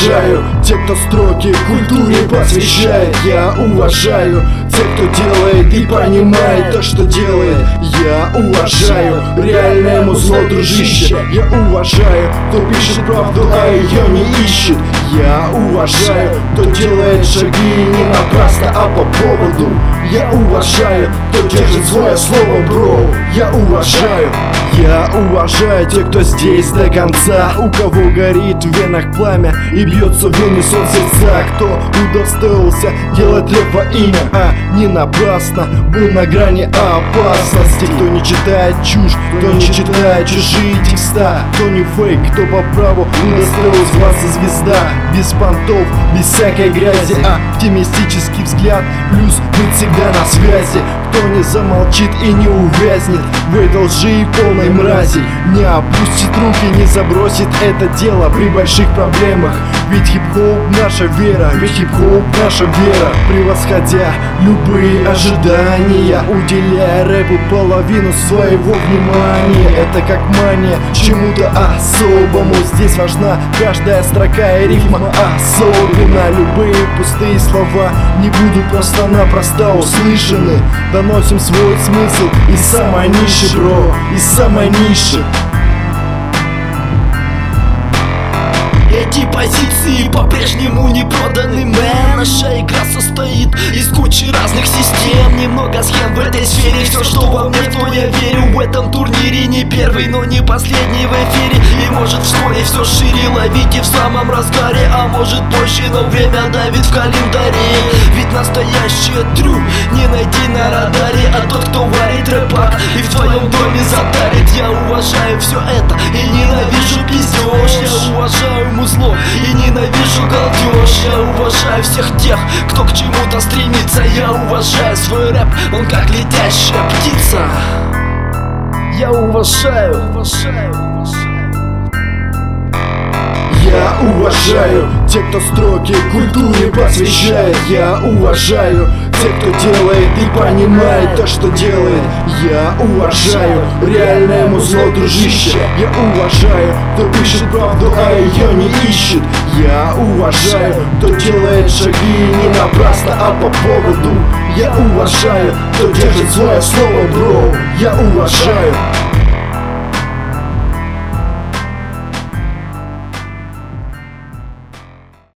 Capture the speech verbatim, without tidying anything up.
уважаю тех, кто строки культуре посвящает. Я уважаю тех, кто делает и понимает то, что делает. Я уважаю реальное музло, дружище. Я уважаю, кто пишет правду, а ее не ищет. Я уважаю, кто делает шаги не напрасно, а по поводу. Я уважаю, кто держит свое слово, бро. Я уважаю. Я уважаю тех, кто здесь до конца, у кого горит в венах пламя и бьется в унисон сердца, кто удостоился делать рэп во имя, а не напрасно был на грани опасности. Кто не читает чушь, кто не читает чужие текста, кто не фейк, кто по праву удостоилась класса звезда. Без понтов, без всякой грязи, а оптимистический взгляд, плюс быть всегда на связи. Кто не замолчит и не увязнет в этой лжи и полной мрази, не опустит руки, не забросит это дело при больших проблемах. Ведь хип-хоп наша вера, ведь хип-хоп наша вера, превосходя любые ожидания, уделяя рэпу половину своего внимания. Это как мания чему-то особому, здесь важна каждая строка и рифма особенно. Любые пустые слова не будут просто-напросто услышаны. Доносим свой смысл из самой ниши, бро, из самой ниши. Эти позиции по-прежнему не проданы, мэн. Наша игра состоит из кучи разных систем, немного схем в этой сфере. Все, что во мне, в то я верю. В этом турнире не первый, но не последний в эфире. И может вскоре все шире, ловите в самом разгаре. А может позже, но время давит в календаре. Ведь настоящее трю не найти на радаре, а тот, кто варит рэпак и в твоем доме затарит. Я уважаю все это и ненавижу пиздеж. Я уважаю музло и ненавижу галдеж. Я уважаю всех тех, кто к чему-то стремится. Я уважаю свой рэп, он как летящая птица. Я уважаю, уважаю, уважаю. Я уважаю тех, кто строки культуре посвящает. Я уважаю тех, кто делает и понимает то, что делает. Я уважаю реальное музло, дружище. Я уважаю, кто пишет правду, а ее не ищет. Я уважаю, кто делает шаги не напрасно, а по поводу. Я уважаю, кто держит свое слово, бро. Я уважаю.